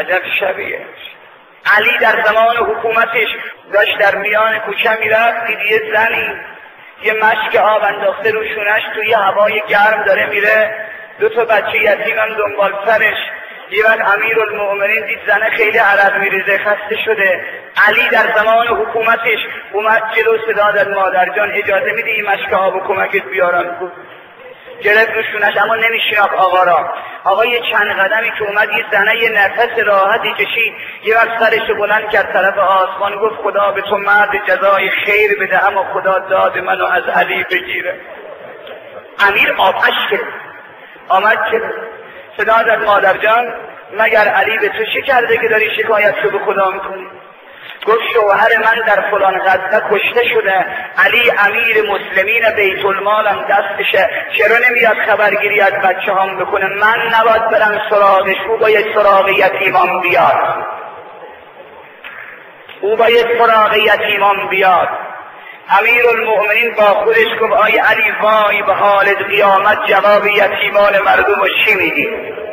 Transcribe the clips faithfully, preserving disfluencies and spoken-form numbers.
عجب شبیه. علی در زمان حکومتش داشت در میان کوچه میرفت، دید یه زنی یه مشک آب انداخته رو شونش، توی هوای گرم داره میره، دو تا بچه یتیم هم دنبال سرش. یه وقت امیرالمؤمنین دید زنه خیلی عرق میریزه، خسته شده. علی در زمان حکومتش اومد جلو، صدا داد مادر جان اجازه میدی این مشک آب و کمکت بیارم؟ گرفت رو شونش، اما نمیشناخت آقا را. آقا یه چند قدمی که اومد، یه زنه یه نفس راحتی کشید، یه وقت سرش رو بلند کرد طرف آسمان، گفت خدا به تو مرد جزای خیر بده، اما خدا داد منو از علی بگیره. امیر آبش کرد، آمد که صدا داد مادر جان مگر علی به تو چه کرده که داری شکایت رو به خدا میکنی؟ گفت شوهر من در فلان غزوه کشته شده، علی امیر مسلمین بیت المالم دستشه، چرا نمیاد خبرگیری از بچه هم بکنه؟ من نباید برم سراغش، او باید سراغ یتیمان بیاد، او باید سراغ یتیمان بیاد. امیرالمؤمنین با خودش گفت آی علی وای به حال قیامت، جواب یتیمان مردم رو چی میدی؟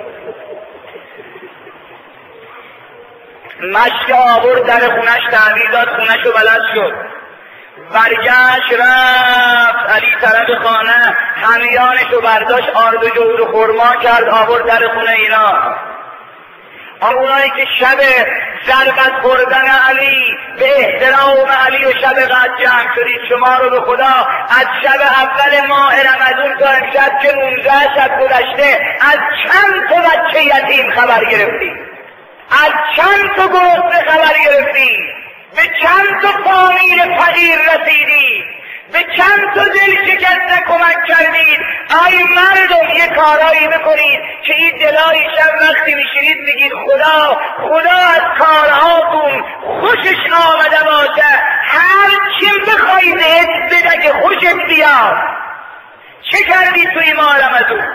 مشک آورد در خونش تعبیر داد، خونش رو بلد شد، برگشت رفت علی طرف خانه، همیانش رو برداشت، آرد و جود و خرما کرد آورد در خونه اینا. اونایی که شب ضربت خوردن علی به احترام علی و شب قدر جمع شدید، شما رو به خدا از شب اول ماه رمضان تا امشب که نوزده شب گذشته از چند تا بچه یتیم خبر گرفتی؟ از چند تا گرسنه خبر گرفتی؟ به چند تا فامیل فقیر رسیدی؟ به چند تا دل شکسته کمک کردید؟ آی مردم یه کارایی بکنید که این دلای شب وقتی میشینید میگید خدا خدا از کارهاتون خوشش آمده باشه، هر چی بخوایی بهت بده که خوشت بیاد. چه کردید توی ماه رمضان؟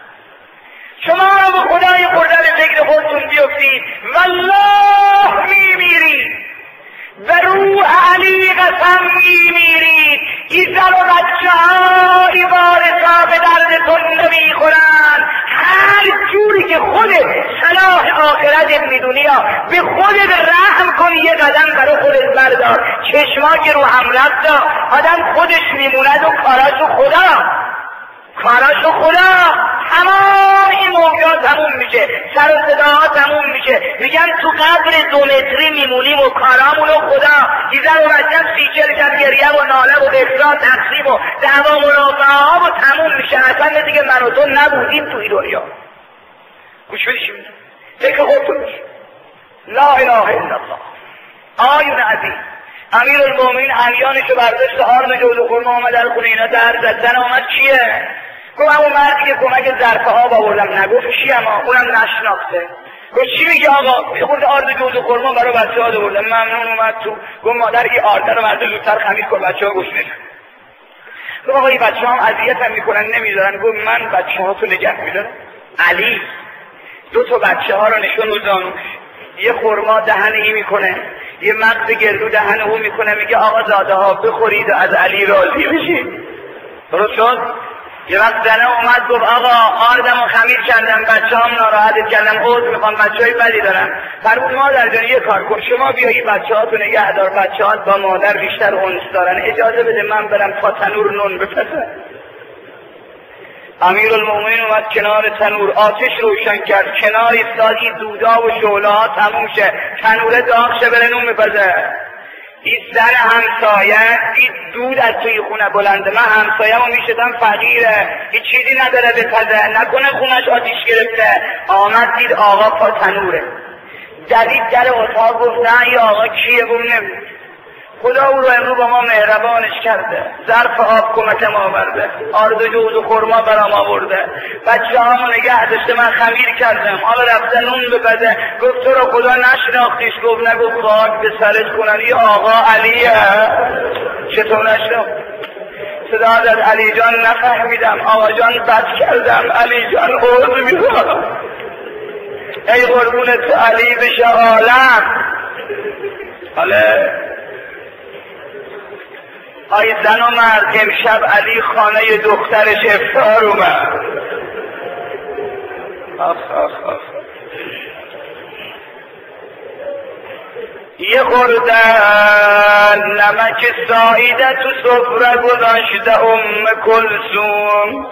شما رو به خدای خورده به فکر خودتون بیفتید، والله میمیرید، به روح علی قسم میمیرید. این زن و بچه های وارثا به دردتون نمیخورن، هر جوری که خودت صلاح آخرتت میدونی به خودت رحم کنی، یه قدم برای خودت بردار. چشما که رو هم رفت، آدم خودش میموند و کاراشو خدا کاراشو خدا تمام این موجود تموم میشه، سر و صداها تموم میشه. میگن تو قبر دو متری میمونیم و کارامونو خدا. دیزن و مجم سیچل شد گریه و ناله و افراد تقسیم و دعوا منافعه ها و تموم میشه. اصلا دیگه من و تو نبودیم توی دنیا. گوش بدیشیم فکر خودتون میشه. لا اله الا الله. آیون عزیز امیرالمؤمنین همیانشو برداشت، آرد جود و خرما آمد در خونه اینا، در زد. زن آمد چیه؟ گفت همون مردی که کمک ظرفه ها آوردم. نگفت چی؟ اما اونم نشناخته. گفت چی میگه آقا؟ یه خورده آرد جود و خرما برای بچه ها آوردم. ممنون. اومد تو گفت مادر این آرد رو مرد زودتر خمیر کن بچه ها گوش ندن. گفت آقا این بچه هم اذیت هم میکنن نمیذارن. گفت من بچه ها تو نگه میدارم. علی دو تا بچه ها رو نشون روزان، یه خرما دهن ای میکنه، یه مغز گردو دهن او میکنه، میگه آقا زاده ها بخورید و از علی راضی بشید. درست شد؟ یه وقت زنه اومد گفت آقا آردم و خمیر کردم، بچه هم ناراحتت کردم، عوض میخوام، بچه های بدی دارم. فرمود مادر جان یه کار کن، شما بیایی بچه ها تو نگه دار، بچه ها با مادر بیشتر اونس دارن، اجازه بده من برم تا تنور نون بپزم. امیرالمؤمنین اومد کنار تنور، آتش روشن کرد، کنار ایستادی دودا و شعله ها تموم شه، تنور داغ شه بره نون بپزه. این زن همسایه این دود از توی خونه بلنده، من همسایه ما میشدم فقیره، هیچ چیزی نداره بپزه، نکنه خونش آتیش گرفته. آمد دید آقا پا تنوره، دوید در اتاق، گفت نه این آقا کیه؟ گفت نمید. خدا او رو امرو با ما مهربانش کرده، ظرف آب کمک ما آورده، آرد و جوز و خرما برام آورده، بچه هامو نگه داشته، من خمیر کردم، حالا رفته نون بپزه. گفت تو رو خدا نشناختیش؟ گفت نگفت خاک به سرش کنن این آقا علیه. چطور نشناخت؟ صدا داد علی جان نفهمیدم، آقا جان بد کردم، علی جان عوض میخوام. ای قربونت علی بشه عالم. حالا آی زن و مرد امشب علی خانه دخترش افطار اومد. آخ آخ آخ. یه خوردن نمک سایده تو سفره گذاشته ام کلثوم.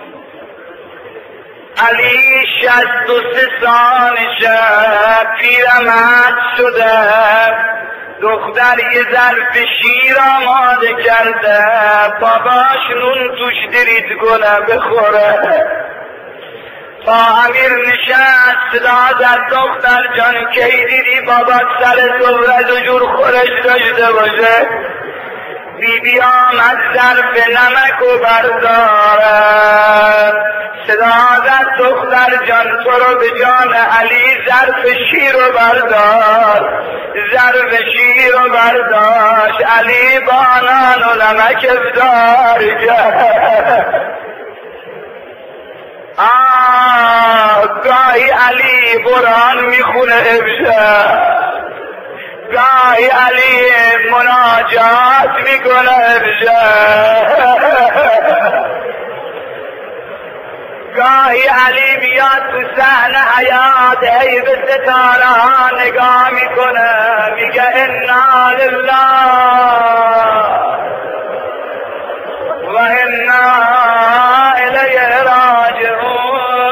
علی شصت و سه سالشه، پیرمرد شده، دختر یه ظرف شیر آماده کرده، باباش نون توش درید گله بخوره. تا امیر نشست صدا زد دختر جان کی دیدی بابات سر سفره دو جور خورش داشته باشه؟ بی بی آمد ظرف نمک و برداره، صدا زد دختر جان تو رو به جان علی ظرف شیر و بردار. ظرف شیر و برداشت، علی با نان و نمک افطار کرد. آه گاهی علی قرآن میخونه امشب، گاهی علی مناجات میکنه امشب، گاهی علی بیاد تو صحنه حیات ای به ستاره ها نگاه میکنه، میگه انا لله و انا الیه راجعون.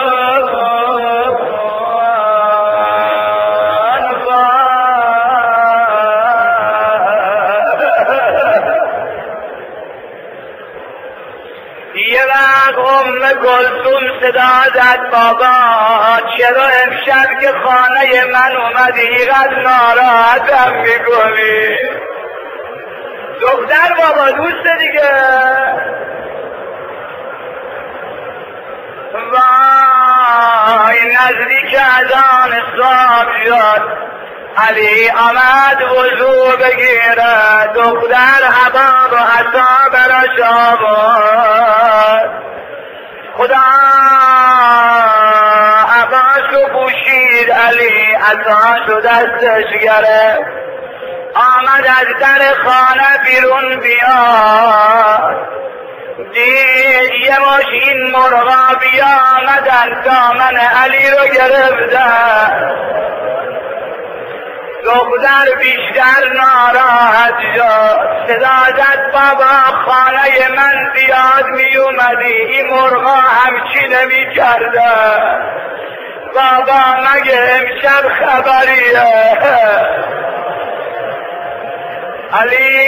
یه وقت ام کلثوم صدا زد بابا چرا امشب که خانه من اومدی اینقدر ناراحتم میکنی؟ دختر بابا دوست دیگه. وای نزدیک اذان صبح شد، علی آمد وضو بگیره، دختر حباب و حسا براش آورد. خدا عباسو پوشید، علی عصاشو دستش گرفت، آمد از در خانه بیرون بیاد، دید یه ماشین مرغا بیامدن دامن علی رو گرفتن. دختر بیشتر ناراحت شد، صدا زد بابا خانه من زیاد می اومدی، این مرغا همچی نمی کرده. بابا مگه امشب خبریه؟ علی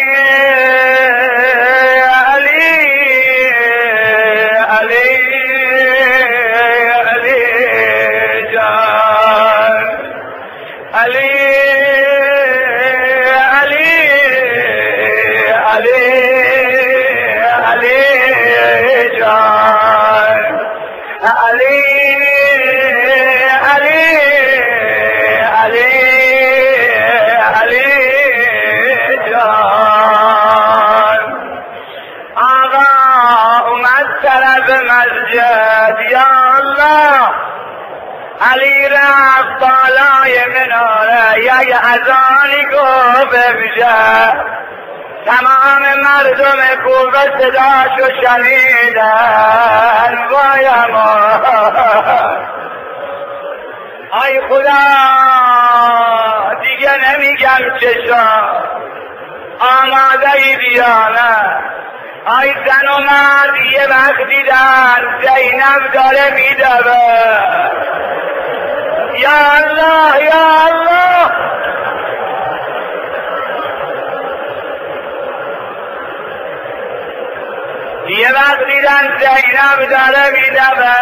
علی علی علی جان، علی یا الله. علی رفت بالای مناره، یک اذانی گفت بشه، تمام مردم کوفه صداشو شنیدن. وای اما ای خدا دیگه نمیگم چشا آماده ای بیانه. ای زن و مرد یه وقت دیدن زینب داره میدوه. یا الله یا الله. یه وقت دیدن زینب داره میدوه،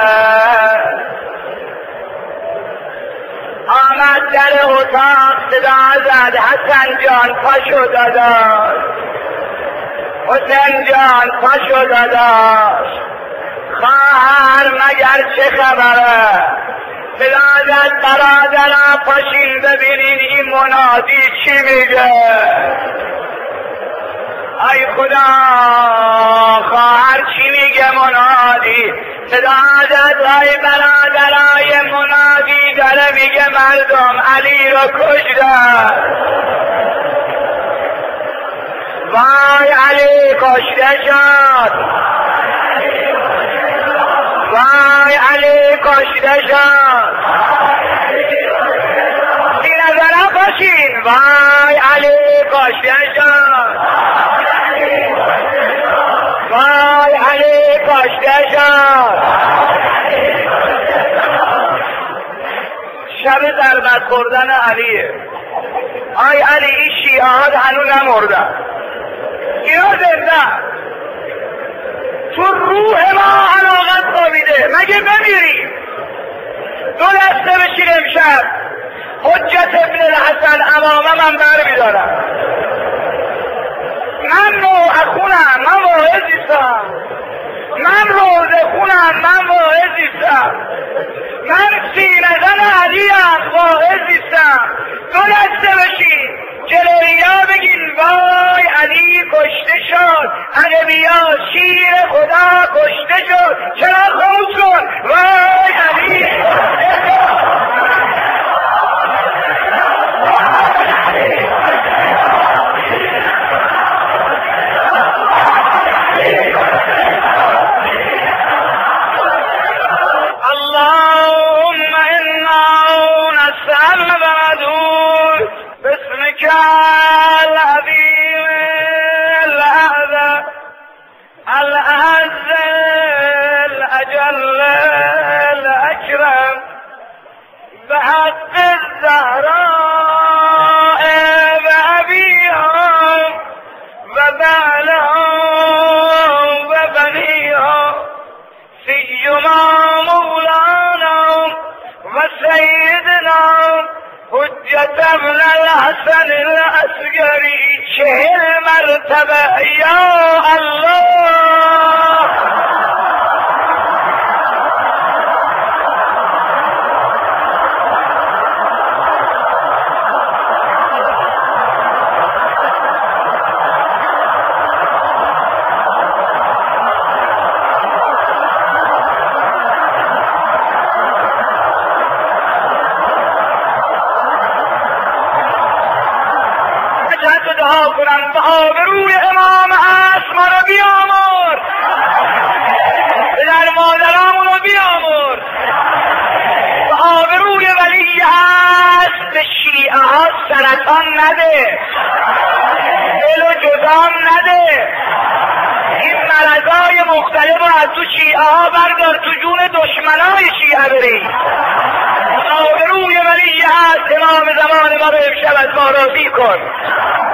آمد در اتاق صدا زد حسن جان پاشو داداش، حسین جان پاشو داداش، خواهر مگر چه خبره؟ بلادت برادرها پاشین ببینین این منادی چی میگه. ای خدا خواهر چی میگه منادی؟ بلادت ای برادرهای منادی داره میگه مردم علی رو کشتن. وای علی کشته شد، وای علی کشته شد. این نظرها باشین وای علی کاشته شد، وای علی کاشته شد. شب ضربت خوردن علیه. آی علی این شیعه ها هنوز نمردن، اینا زنده، تو روح ما علاقت خوابیده، مگه بمیریم؟ دو دسته بشین امشب حجت ابن الحسن امامه من بر میدارم. من نوع خونم، من واعظیستم، من روزه خونم، من واعظیستم، من سینه‌زن علیم، واعظیستم. دو دسته بشین جلویا بگین وای علی کشته شد، عربیا شیر خدا کشته شد. چرا خاموش کن؟ وای علی اللهم انا نسأل بردود باسمك العظيم الأعظم الأعز الأجل الأكرم بحق الزهراء وأبيها وبعلها وبنيها سيما مولانا وسيدنا حجة ابن الحسن العسكري چهل مرتبه یا الله. دعا کنم به آبروی امام هست ما رو بیامر، پدر مادرامون رو بیامر، به آبروی ولی هست به شیعه ها سرطان نده، دل و جذام نده، این مرضای مختلف رو از تو شیعه ها بردار، تو جون دشمنای شیعه بری. آبروی ولی هست امام زمان ما رو امشب از ما راضی کن.